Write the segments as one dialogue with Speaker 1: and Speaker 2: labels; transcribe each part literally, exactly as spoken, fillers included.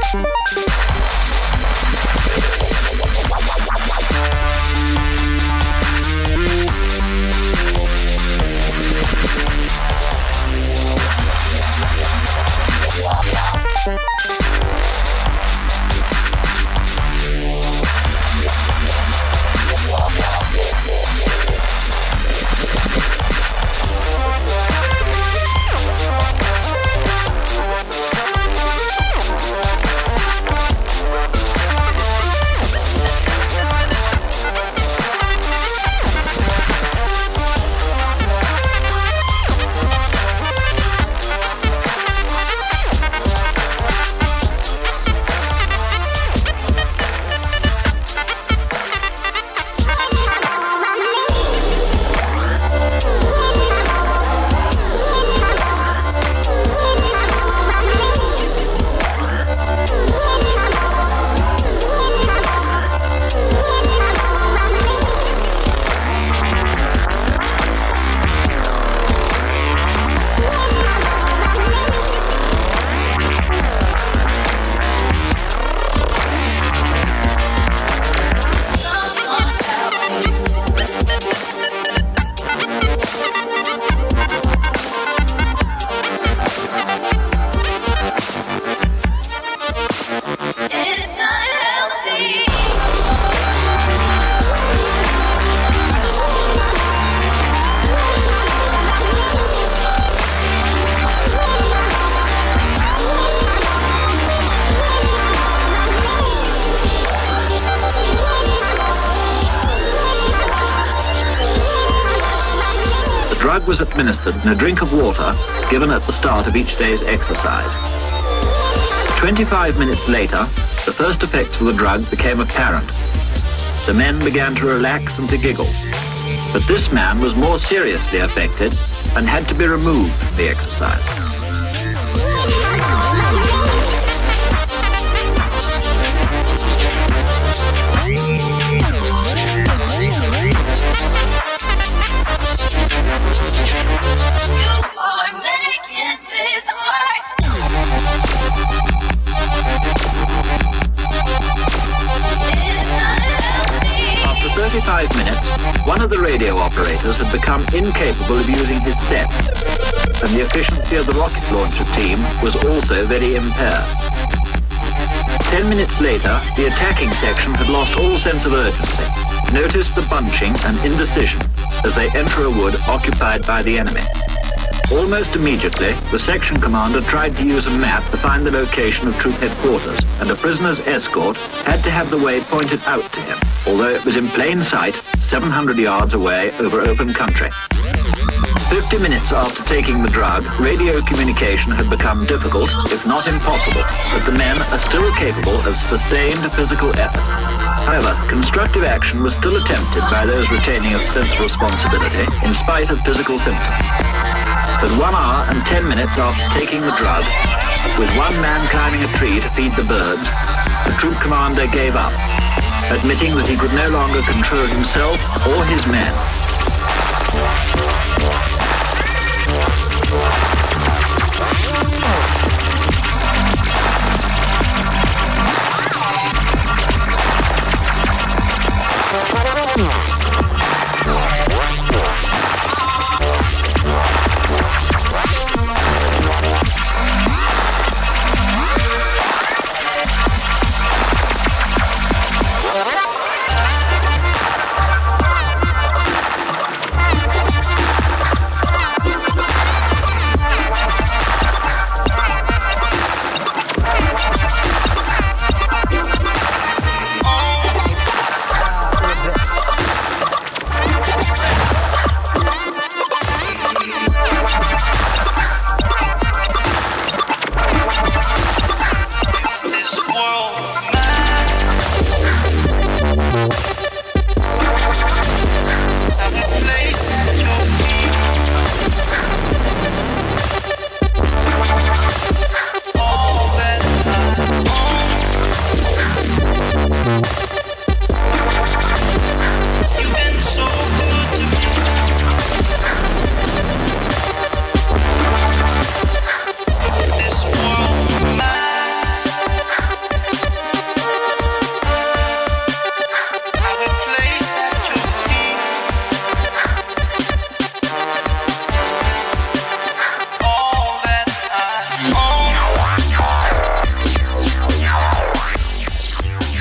Speaker 1: Was administered in a drink of water given at the start of each day's exercise. twenty-five minutes later, the first effects of the drug became apparent. The men began to relax and to giggle. But this man was more seriously affected and had to be removed from the exercise. thirty-five minutes, one of the radio operators had become incapable of using his set, and the efficiency of the rocket launcher team was also very impaired. Ten minutes later, the attacking section had lost all sense of urgency. Notice the bunching and indecision as they enter a wood occupied by the enemy. Almost immediately, the section commander tried to use a map to find the location of troop headquarters, and a prisoner's escort had to have the way pointed out to him, although it was in plain sight, seven hundred yards away over open country. Fifty minutes after taking the drug, radio communication had become difficult, if not impossible, but the men are still capable of sustained physical effort. However, constructive action was still attempted by those retaining a sense of responsibility, in spite of physical symptoms. But one hour and ten minutes after taking the drug, with one man climbing a tree to feed the birds, the troop commander gave up, admitting that he could no longer control himself or his men.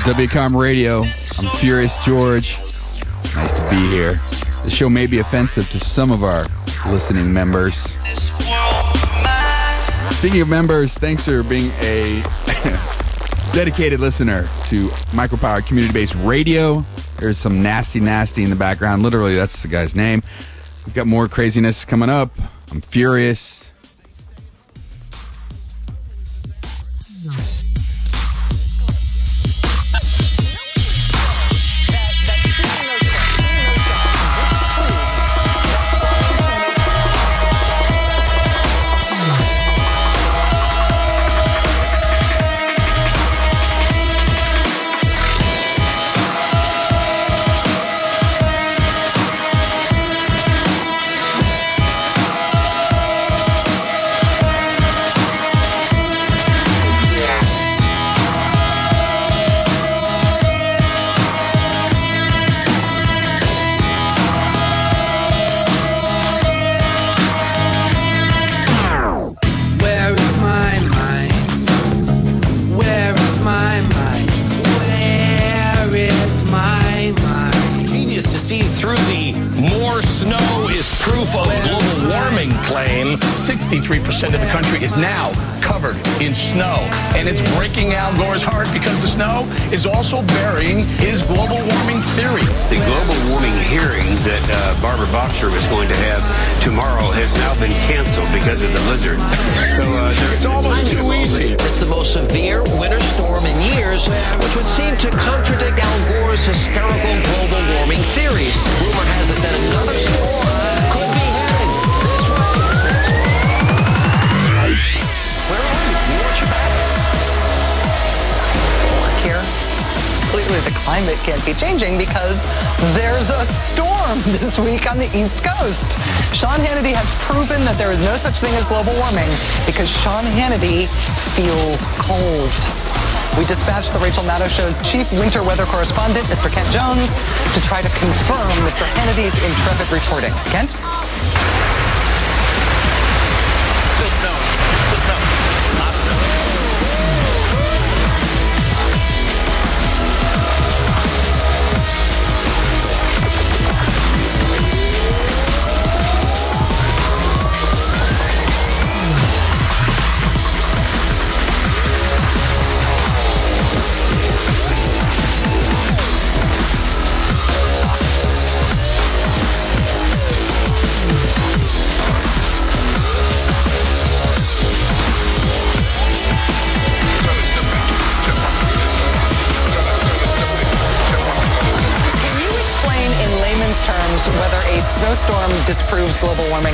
Speaker 2: W COM Radio. I'm Furious George. It's nice to be here. The show may be offensive to some of our listening members. Speaking of members, thanks for being a dedicated listener to Micropower Community-Based Radio. There's some nasty, nasty in the background. Literally, that's the guy's name. We've got more craziness coming up. I'm Furious.
Speaker 3: sixty-three percent of the country is now covered in snow, and it's breaking Al Gore's heart because the snow is also burying his global warming theory.
Speaker 4: The global warming hearing that uh, Barbara Boxer was going to have tomorrow has now been canceled because of the blizzard. So uh,
Speaker 3: it's almost too easy.
Speaker 5: It's the most severe winter storm in years, which would seem to contradict Al Gore's hysterical global warming theories. Rumor has it that another storm could be heading this way. Where are you? You watch your back.
Speaker 6: Look here. Clearly the climate can't be changing because there's a storm this week on the East Coast. Sean Hannity has proven that there is no such thing as global warming because Sean Hannity feels cold. We dispatched the Rachel Maddow Show's chief winter weather correspondent, Mister Kent Jones, to try to confirm Mister Hannity's intrepid reporting. Kent?
Speaker 3: Still snow. Still snow. Not snow.
Speaker 6: Whether a snowstorm disproves global warming?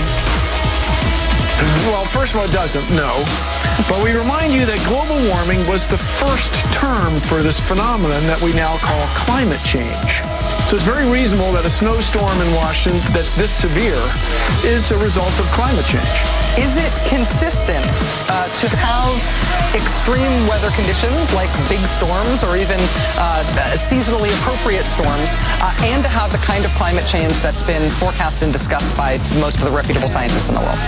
Speaker 3: Well, first of all, it doesn't, no. But we remind you that global warming was the first term for this phenomenon that we now call climate change. So it's very reasonable that a snowstorm in Washington that's this severe is a result of climate change.
Speaker 6: Is it consistent uh, to have extreme weather conditions like big storms or even uh, seasonally appropriate storms uh, and to have the kind of climate change that's been forecast and discussed by most of the reputable scientists in the world?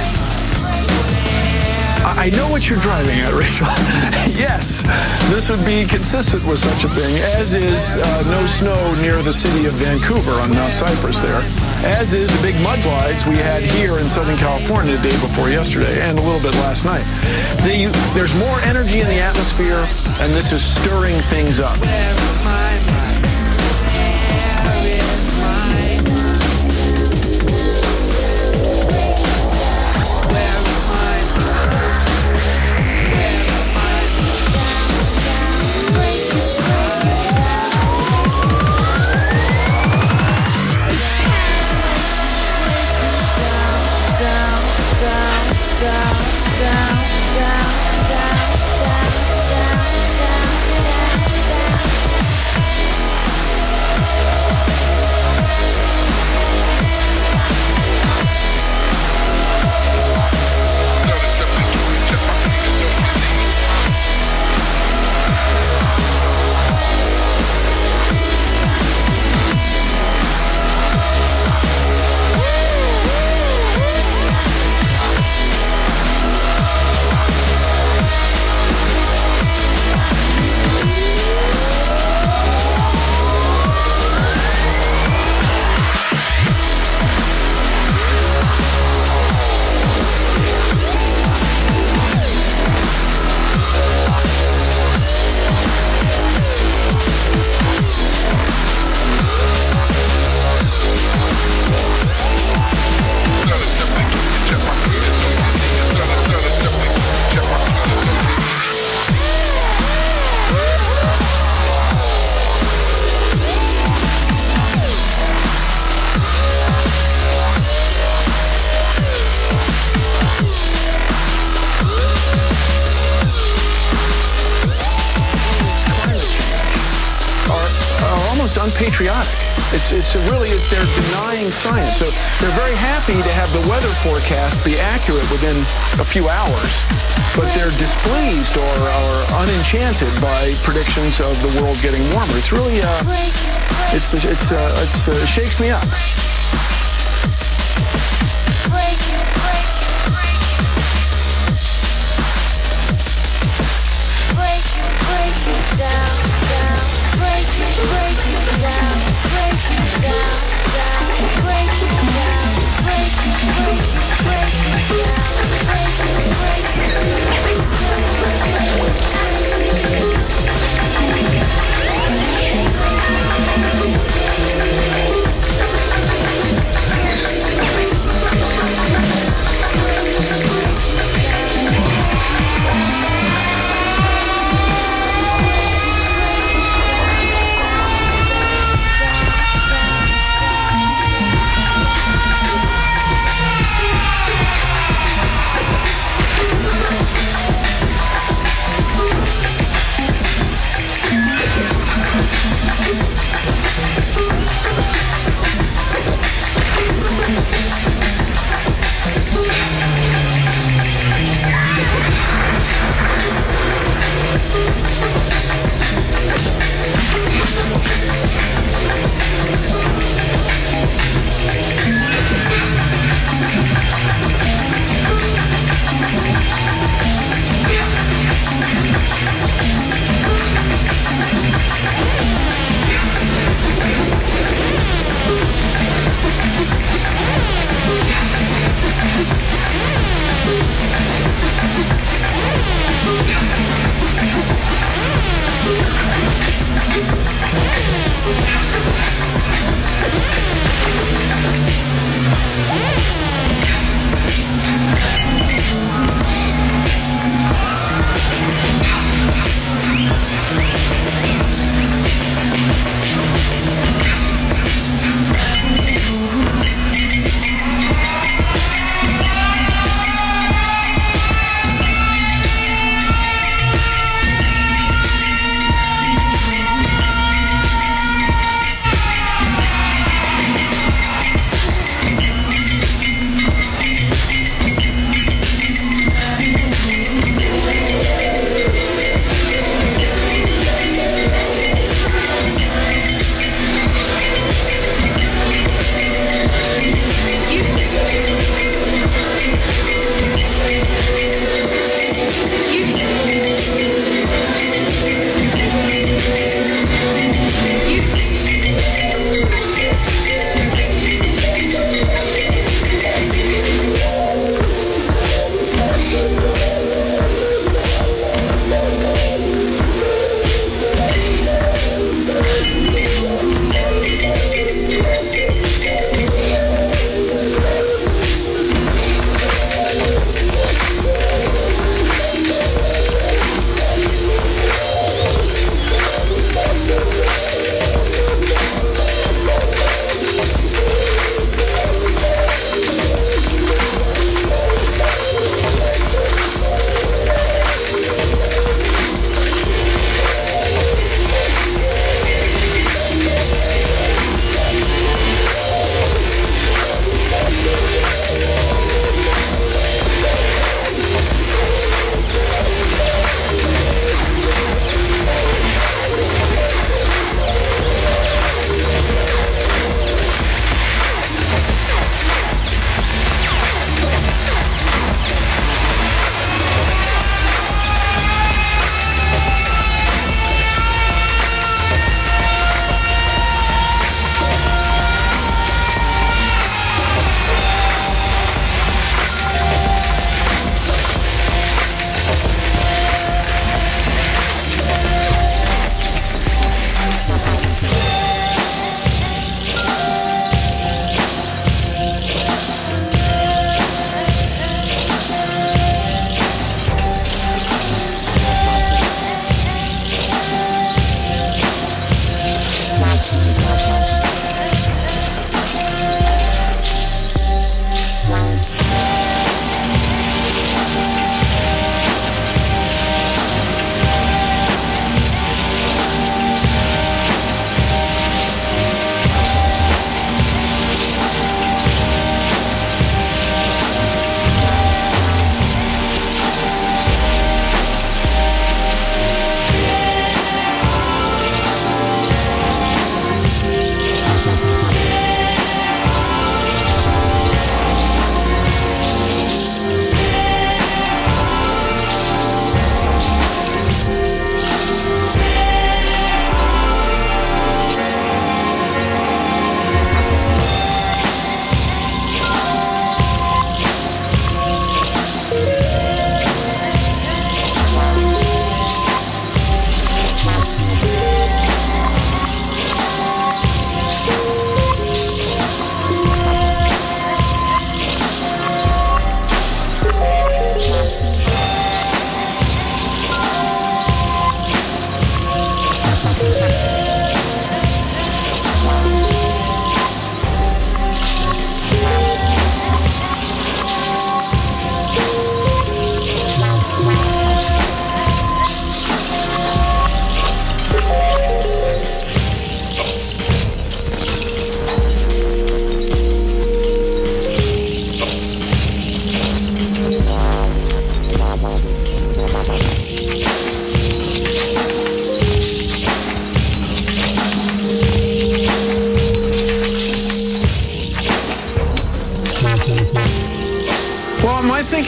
Speaker 3: I know what you're driving at, Rachel. Yes, this would be consistent with such a thing, as is uh, no snow near the city of Vancouver on Mount Cypress there, as is the big mudslides we had here in Southern California the day before yesterday and a little bit last night. The, there's more energy in the atmosphere, and this is stirring things up. unpatriotic. It's it's a really, they're denying science. So they're very happy to have the weather forecast be accurate within a few hours, but they're displeased or, or unenchanted by predictions of the world getting warmer. It's really, uh, it's, it's, uh, it's, uh, it shakes me up.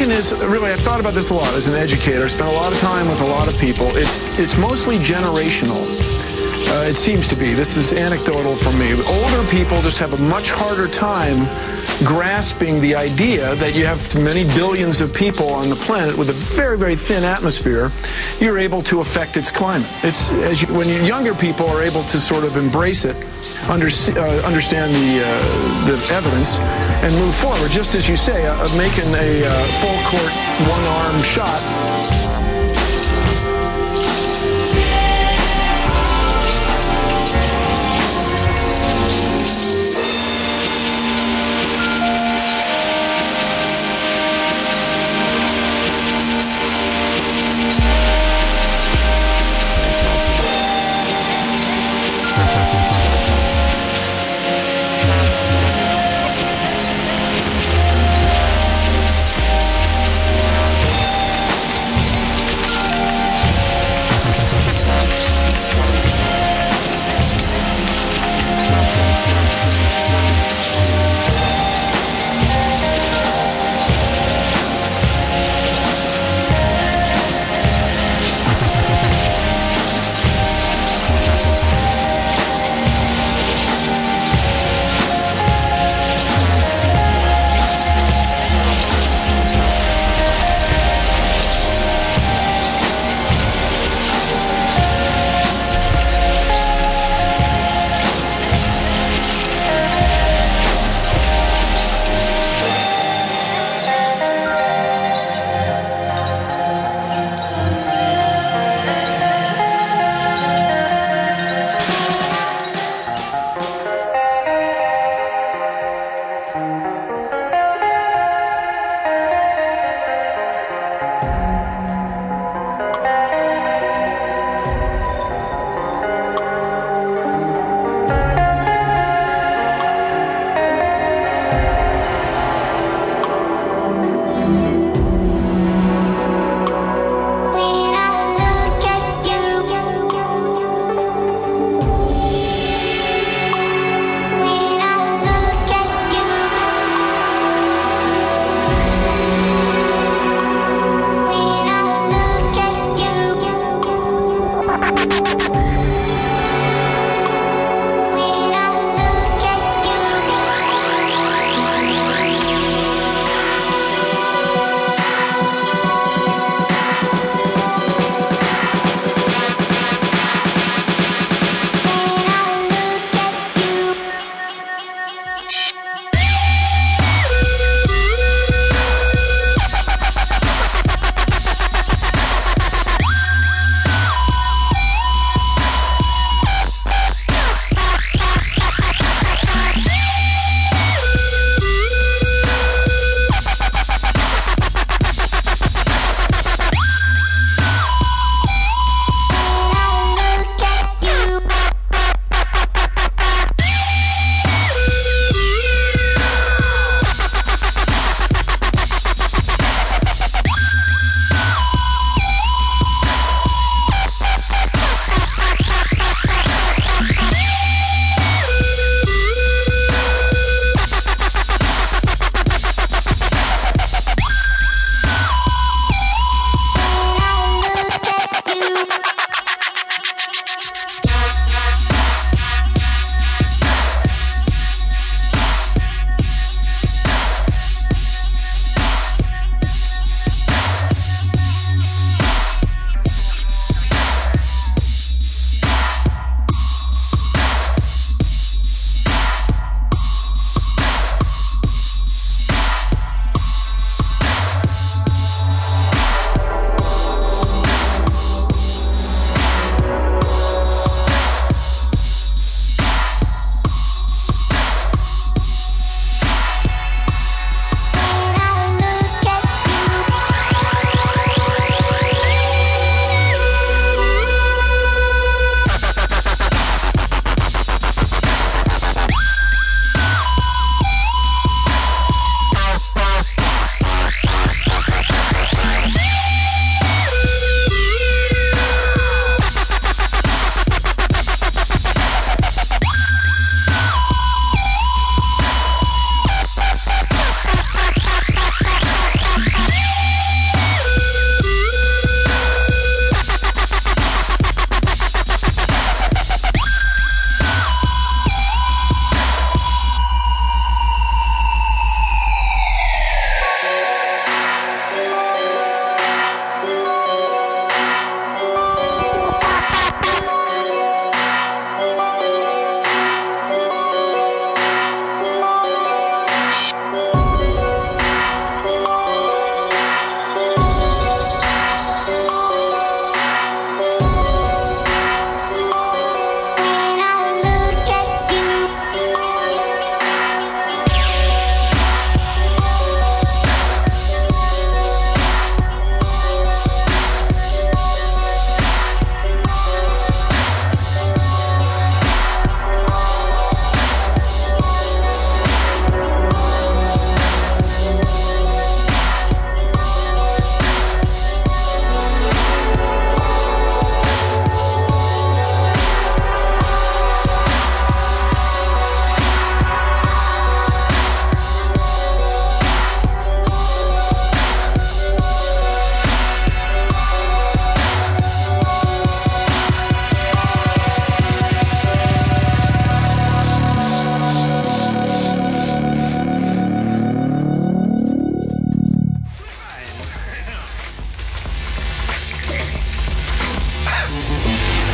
Speaker 3: question is, really, I've thought about this a lot as an educator. I spent a lot of time with a lot of people. It's, it's mostly generational. Uh, it seems to be. This is anecdotal from me. Older people just have a much harder time grasping the idea that you have many billions of people on the planet with a very, very thin atmosphere. You're able to affect its climate. It's as you, when you, younger people are able to sort of embrace it, under, uh, understand the uh, the evidence, and move forward. Just as you say, uh, making a uh, full court one-arm shot.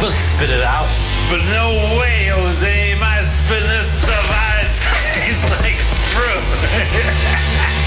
Speaker 7: We'll spit it out. But no way, Jose. My spit this stuff out. It tastes like fruit.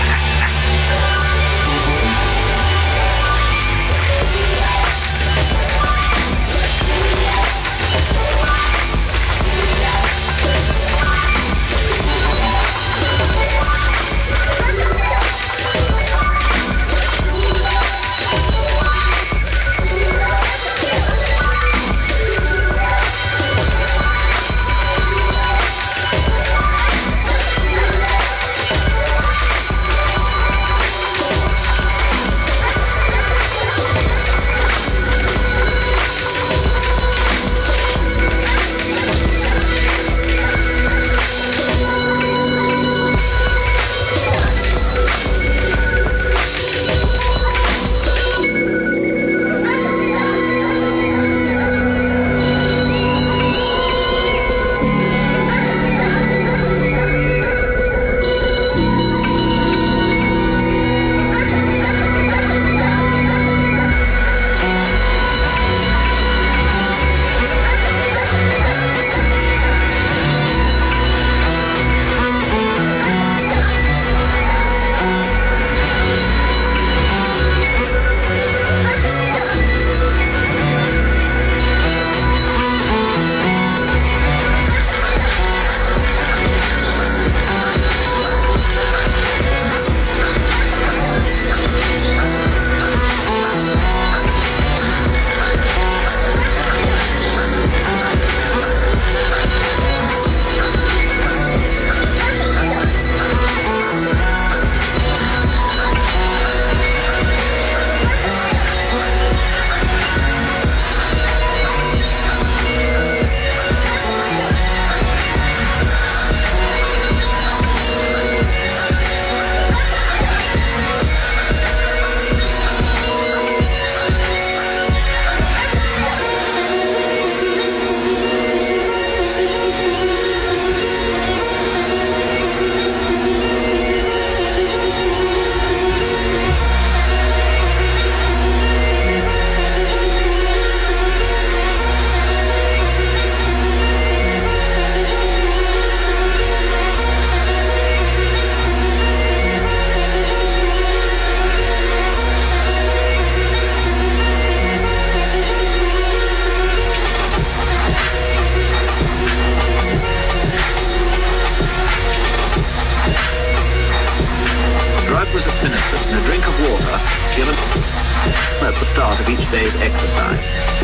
Speaker 1: at the start of each day's exercise.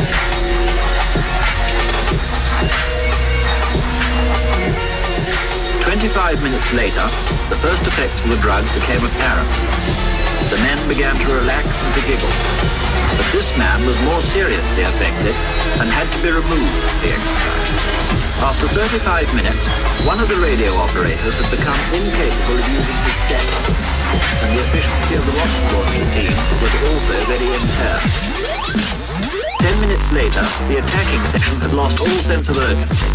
Speaker 1: Twenty-five minutes later, the first effects of the drug became apparent. The men began to relax and to giggle. But this man was more seriously affected and had to be removed from the exercise. After thirty-five minutes, one of the radio operators had become incapable of using his set, and the efficiency of the rocket launching team was also very impaired. Ten minutes later, the attacking section had lost all sense of urgency.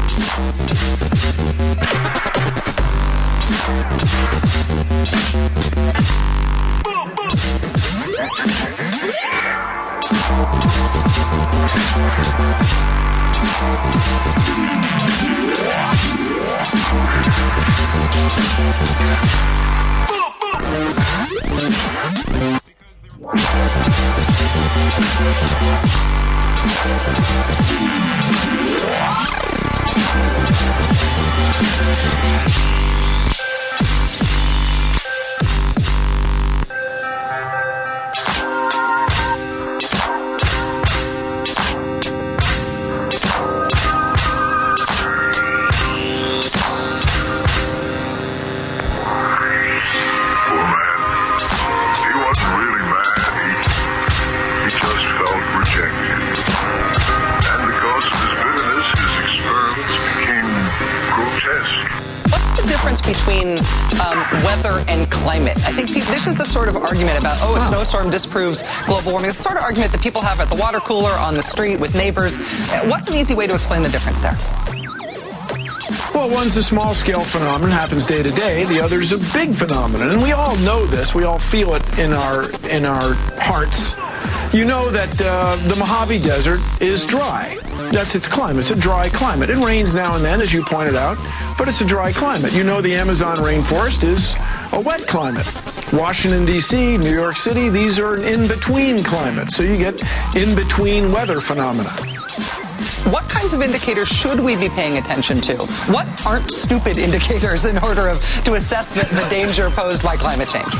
Speaker 6: Between um, weather and climate. I think people, this is the sort of argument about, oh, a snowstorm disproves global warming. It's the sort of argument that people have at the water cooler, on the street, with neighbors. What's an easy way to explain the difference there?
Speaker 3: Well, one's a small-scale phenomenon, happens day to day. The other's a big phenomenon, and we all know this. We all feel it in our in our hearts you know that uh, the Mojave Desert is dry. That's its climate. It's a dry climate. It rains now and then, as you pointed out, but it's a dry climate. You know the Amazon rainforest is a wet climate. Washington, D C, New York City, these are an in-between climate. So you get in-between weather phenomena.
Speaker 6: What kinds of indicators should we be paying attention to? What aren't stupid indicators in order of, to assess the, the danger posed by climate change?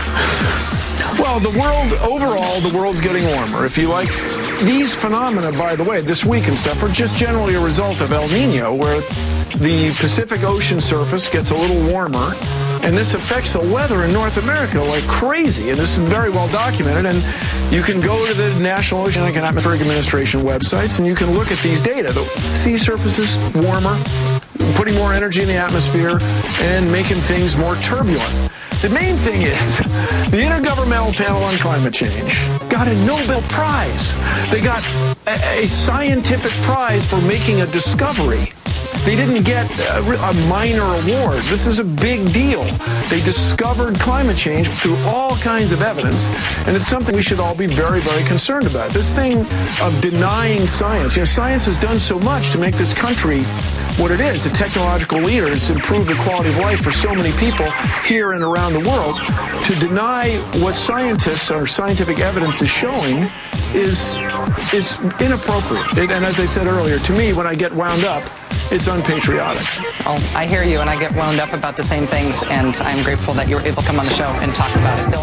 Speaker 3: Well, the world, overall, the world's getting warmer. If you like, these phenomena, by the way, this week and stuff, are just generally a result of El Nino, where the Pacific Ocean surface gets a little warmer, and this affects the weather in North America like crazy, and this is very well documented, and you can go to the National Oceanic and Atmospheric Administration websites, and you can look at these data. The sea surface is warmer, putting more energy in the atmosphere, and making things more turbulent. The main thing is, the Intergovernmental Panel on Climate Change got a Nobel Prize. They got a, a scientific prize for making a discovery. They didn't get a, a minor award. This is a big deal. They discovered climate change through all kinds of evidence, and it's something we should all be very, very concerned about. This thing of denying science. You know, science has done so much to make this country what it is, a technological leader. It's improved the quality of life for so many people here and around the world. To deny what scientists or scientific evidence is showing is, is inappropriate. It, and as I said earlier, to me, when I get wound up, it's unpatriotic.
Speaker 6: Oh, I hear you, and I get wound up about the same things, and I'm grateful that you were able to come on the show and talk about it. Bill.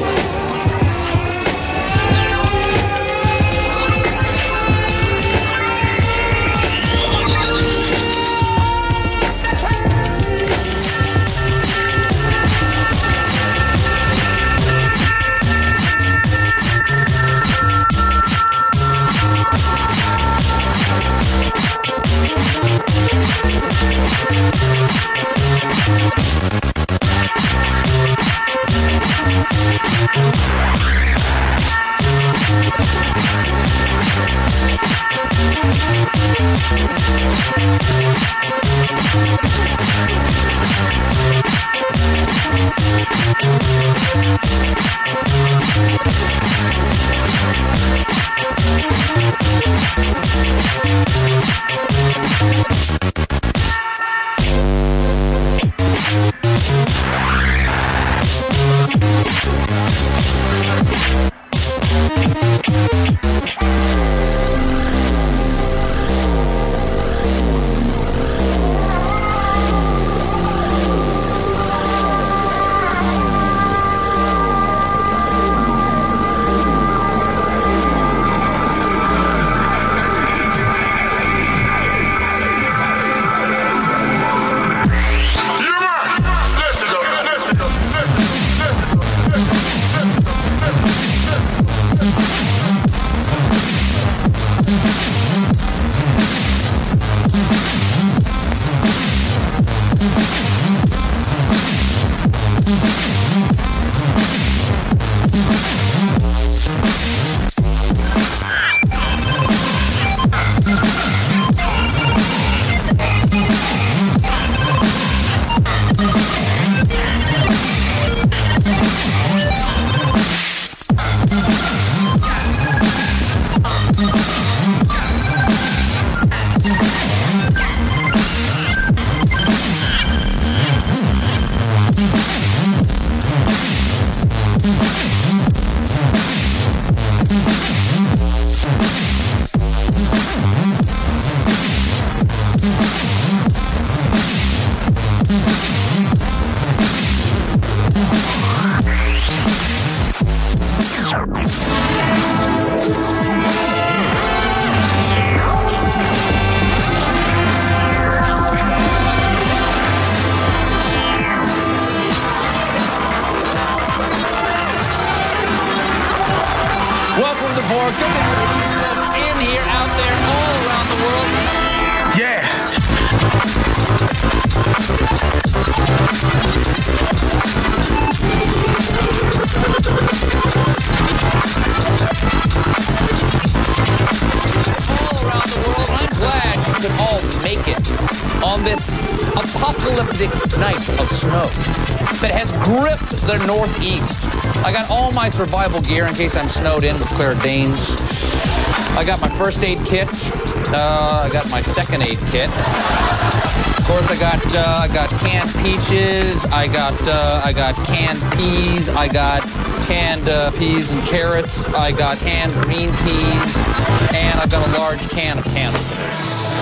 Speaker 8: On this apocalyptic night of snow. that has gripped the Northeast. I got all my survival gear in case I'm snowed in with Claire Danes. I got my first aid kit. Uh, I got my second aid kit. Of course, I got uh, I got canned peaches. I got uh, I got canned peas. I got canned uh, peas and carrots. I got canned green peas, and I've got a large can of can openers.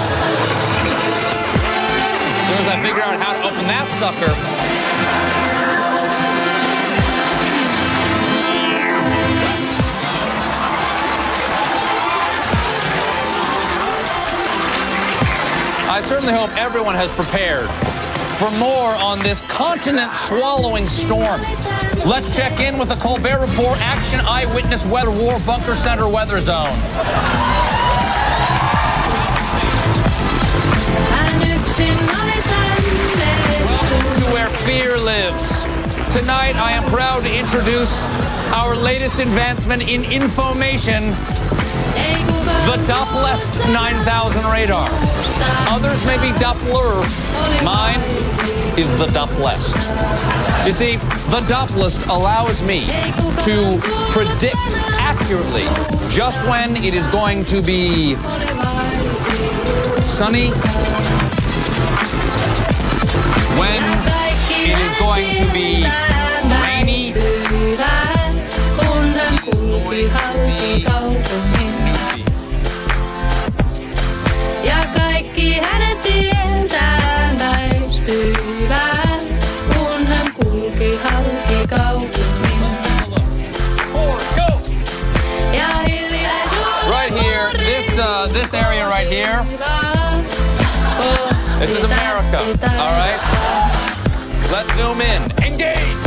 Speaker 8: As soon as I figure out how to open that sucker. I certainly hope everyone has prepared for more on this continent-swallowing storm. Let's check in with the Colbert Report Action Eyewitness Weather War Bunker Center Weather Zone. Welcome to where fear lives. Tonight, I am proud to introduce our latest advancement in information, the Dopplest nine thousand radar. Others may be Doppler. Mine is the Dopplest. You see, the Dopplest allows me to predict accurately just when it is going to be sunny, when it is going to be rainy, it is going to be right here, this uh, this area right here. This is America. All right. Let's zoom in. Engage.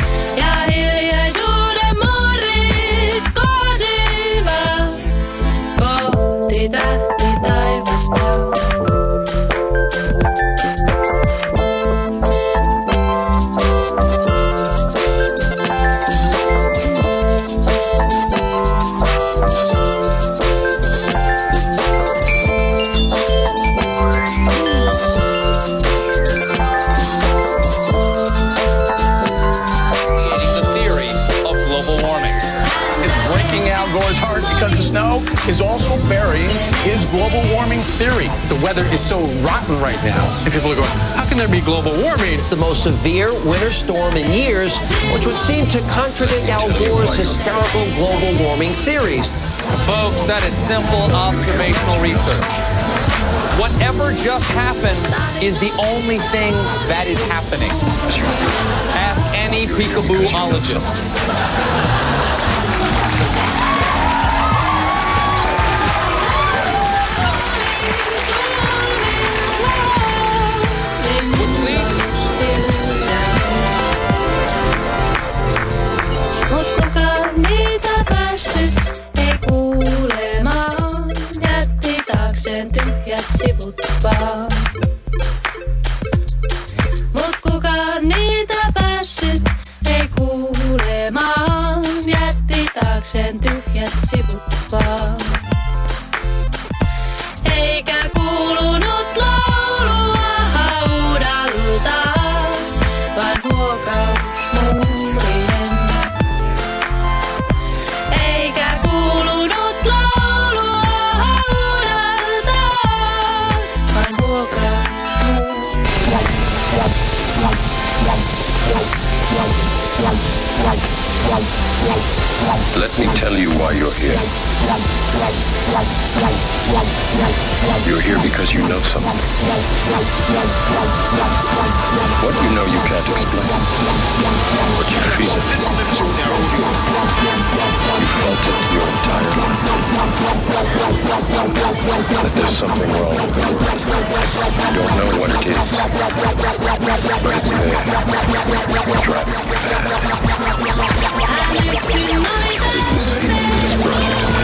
Speaker 3: Snow is also burying his global warming theory.
Speaker 9: The weather is so rotten right now, and people are going, how can there be global warming?
Speaker 5: It's the most severe winter storm in years, which would seem to contradict Al Gore's hysterical global warming theories.
Speaker 8: Folks, that is simple observational research. Whatever just happened is the only thing that is happening. Ask any peekaboo-ologist.
Speaker 10: Mut kukaan niitä päässyt ei kuulemaan, jätti taakseen tyhjät sivut vaan. Eikä kuulunut laulua haudalta, vaan huokaus muurien. Eikä kuulunut laulua haudalta, vaan huokaus
Speaker 11: Let me tell you why you're here. You're here because you know something. What you know you can't explain. But you feel it. You felt it your entire life. That there's something wrong with the world. You don't know what it is. But it's there. Driving you mad. It's this feeling that has brought you to me.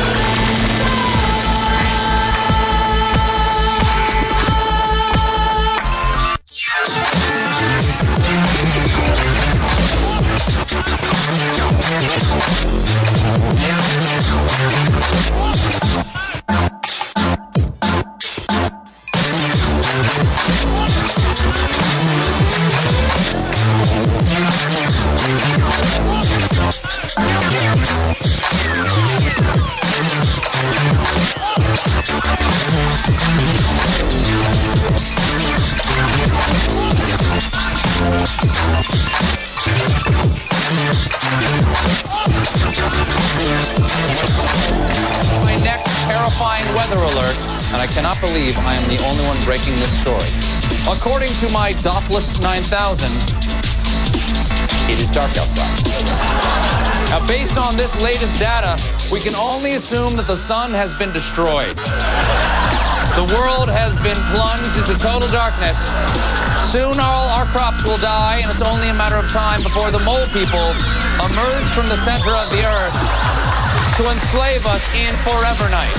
Speaker 8: weather alert, and I cannot believe I am the only one breaking this story. According to my Dotlist nine thousand, it is dark outside. Now, based on this latest data, we can only assume that the sun has been destroyed. The world has been plunged into total darkness. Soon all our crops will die, and it's only a matter of time before the mole people emerge from the center of the earth to enslave us in forever night.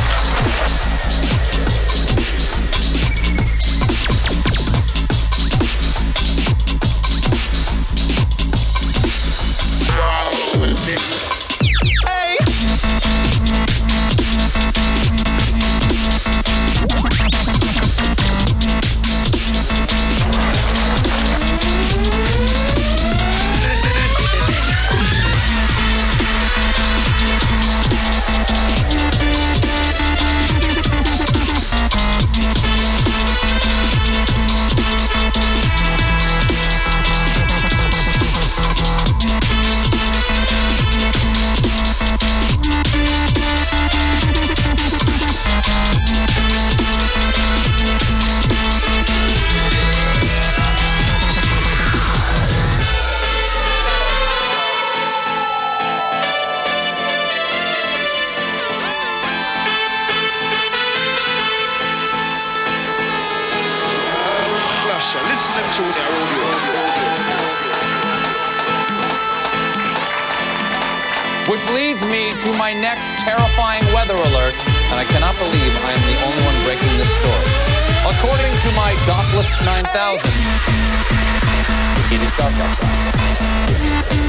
Speaker 8: Which leads me to my next terrifying weather alert, and I cannot believe I am the only one breaking this story. According to my Dotlist nine thousand, it is dark outside.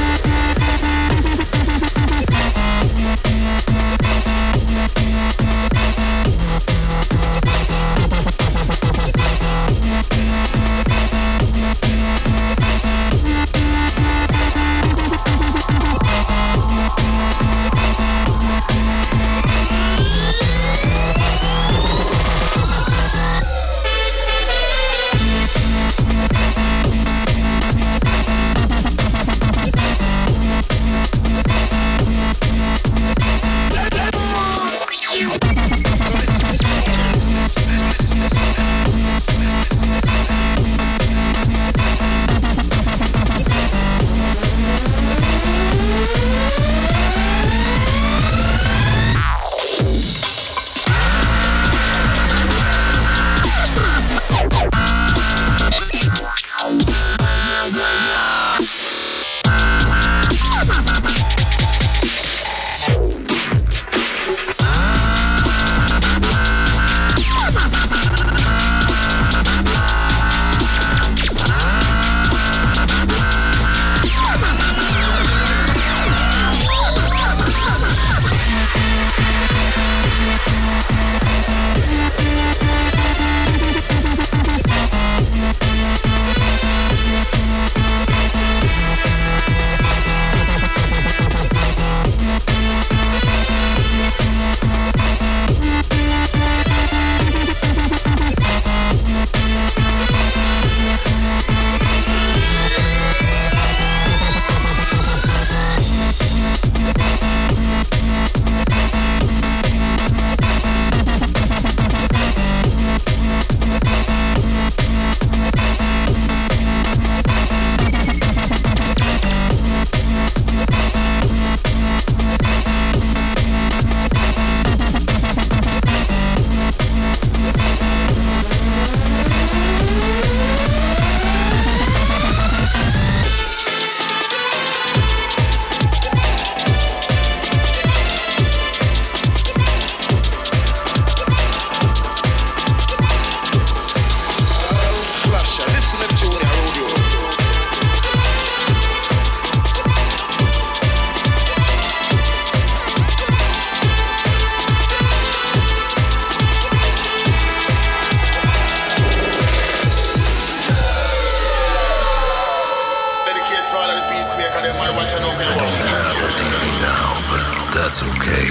Speaker 11: That's okay.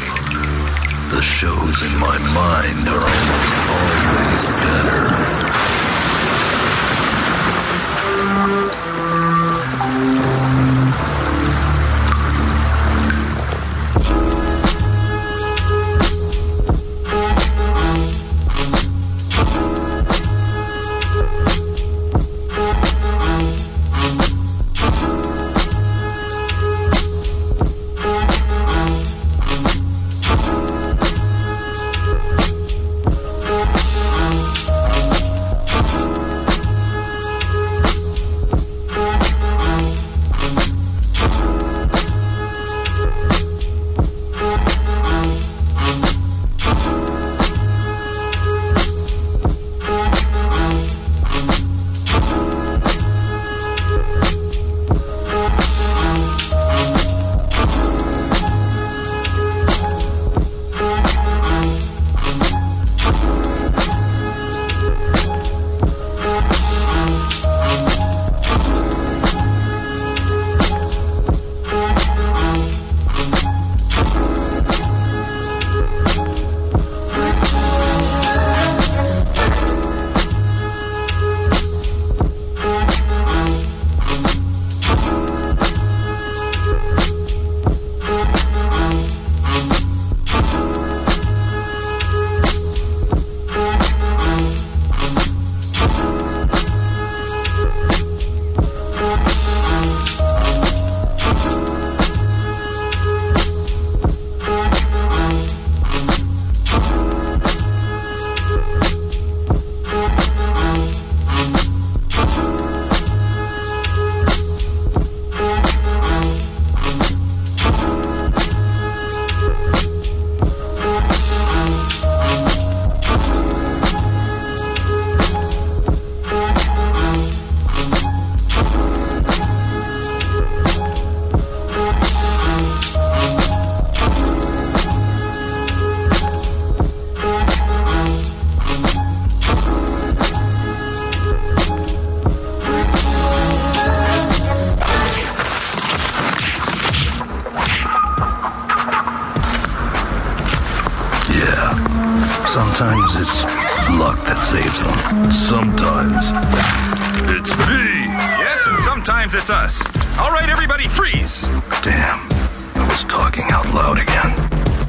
Speaker 11: The shows in my mind are almost always better.
Speaker 12: Sometimes it's luck that saves them. Sometimes it's me.
Speaker 13: Yes, and sometimes it's us. All right, everybody, freeze.
Speaker 12: Damn, I was talking out loud again.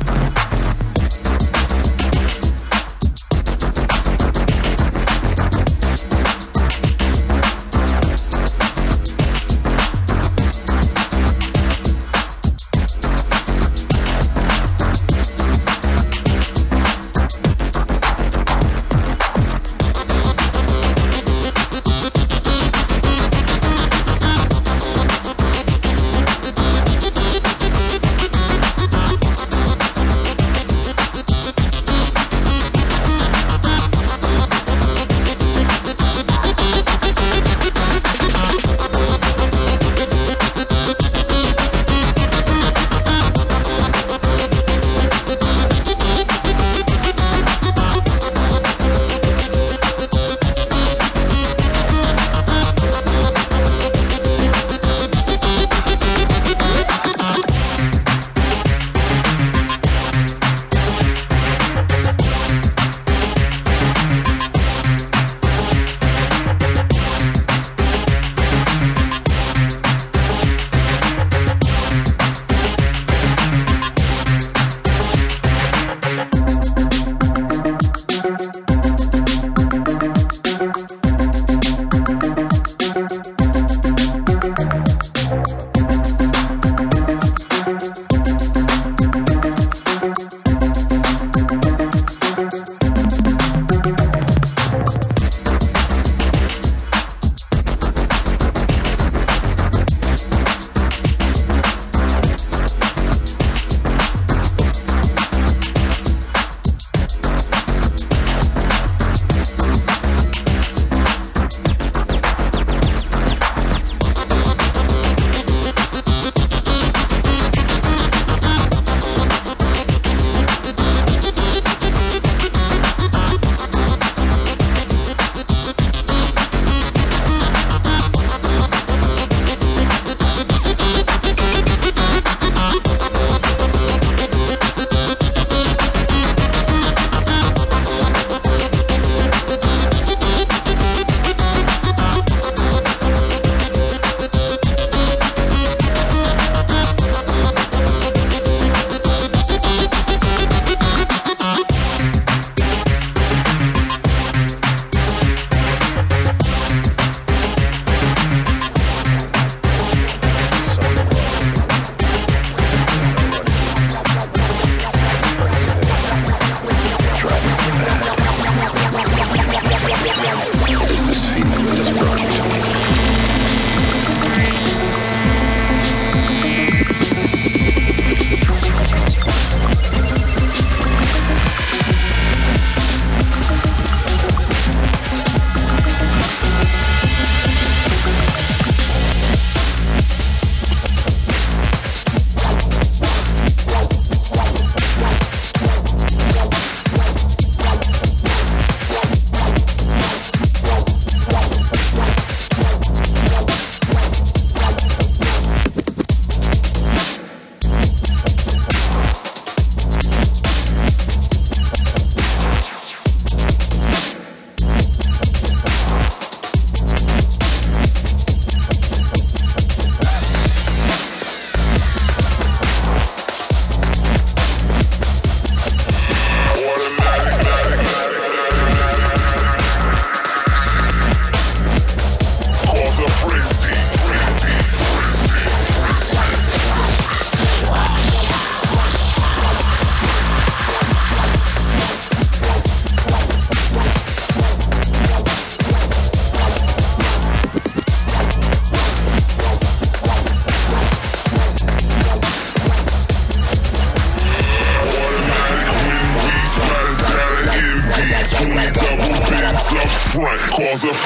Speaker 14: front cause a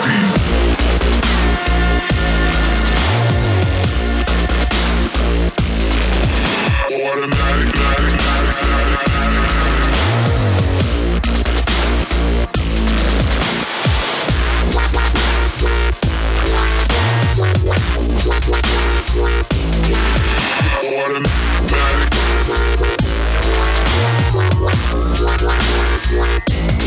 Speaker 14: frenzy. Automatic.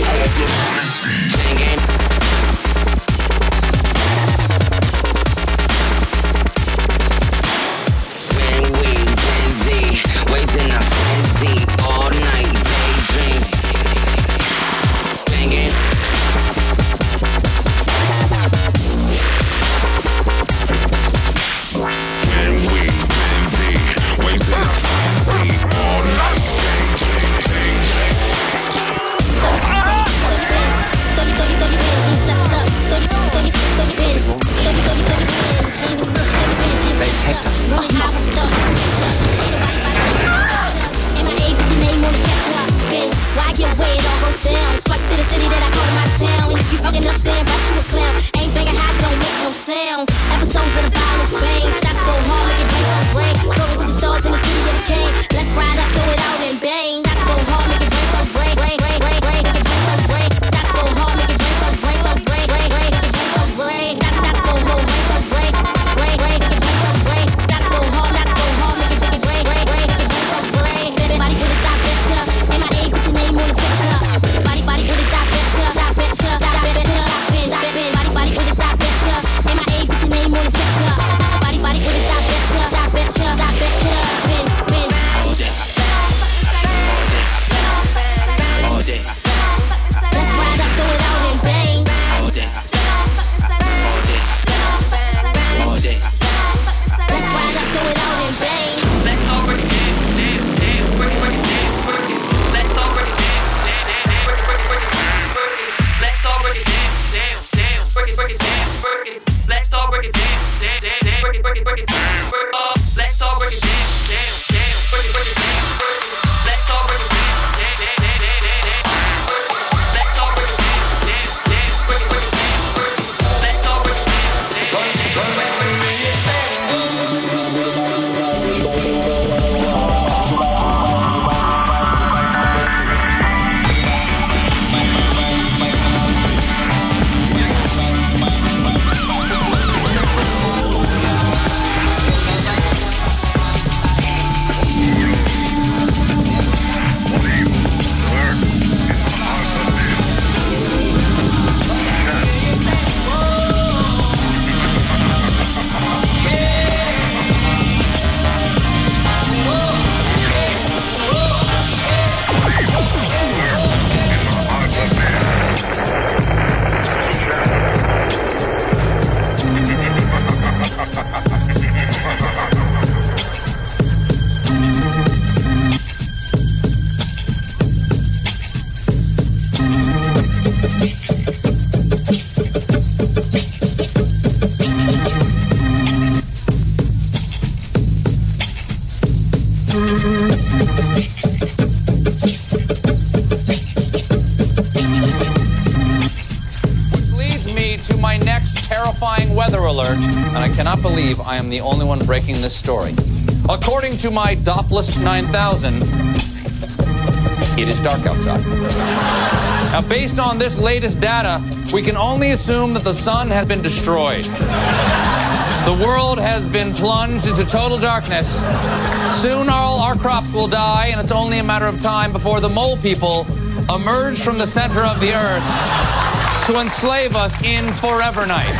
Speaker 8: Terrifying weather alert, and I cannot believe I am the only one breaking this story. According to my Doppler nine thousand, it is dark outside. Now, based on this latest data, we can only assume that the sun has been destroyed. The world has been plunged into total darkness. Soon all our crops will die, and it's only a matter of time before the mole people emerge from the center of the earth to enslave us in Forever Night.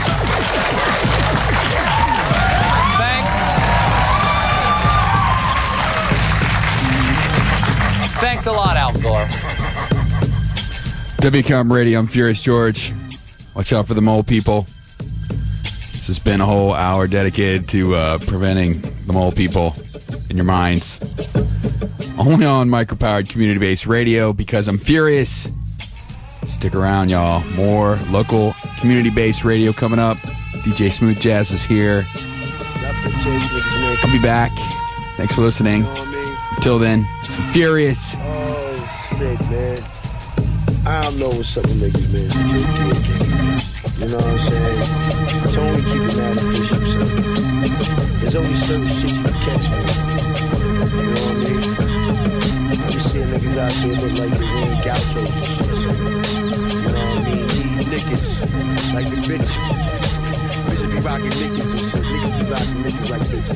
Speaker 8: Thanks. Thanks a lot, Al Gore.
Speaker 2: W COM Radio, I'm Furious George. Watch out for the mole people. This has been a whole hour dedicated to uh, preventing the mole people in your minds. Only on micropowered community-based radio, because I'm furious. Stick around, y'all. More local community-based radio coming up. D J Smooth Jazz is here. I'll be back. Thanks for listening. Until then, I'm furious.
Speaker 15: Oh, shit, man. I don't know what's up with niggas, man. You know what I'm saying? It's only keeping that official, so. There's only certain shit you can catch, man. You know what I mean? I be seeing niggas out there look like they wearing gauchos and shit, so. You know what I mean? These niggas, like the bitch. Bitches be rocking niggas and shit. Niggas be rocking niggas like this.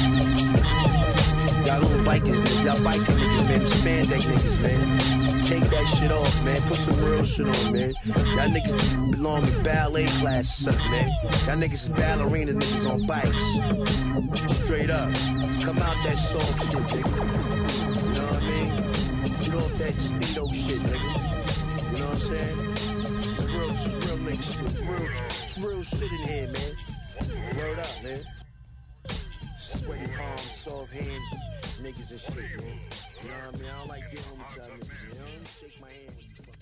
Speaker 15: Y'all little bikers, man. Y'all biking niggas, man. Spandex niggas, man. Take that shit off, man. Put some real shit on, man. Y'all niggas belong to ballet class or something, man. Y'all niggas is ballerina niggas on bikes. Straight up. Come out that soft shit, nigga. You know what I mean? Get off that speedo shit, nigga. You know what I'm saying? It's real, it's real nigga shit. Real, it's real shit in here, man. Word up, man. Sweaty palms, soft hands, niggas and shit, man. You know what I mean? I don't like dealing with y'all niggas, you know? Shake my hand when you fuck.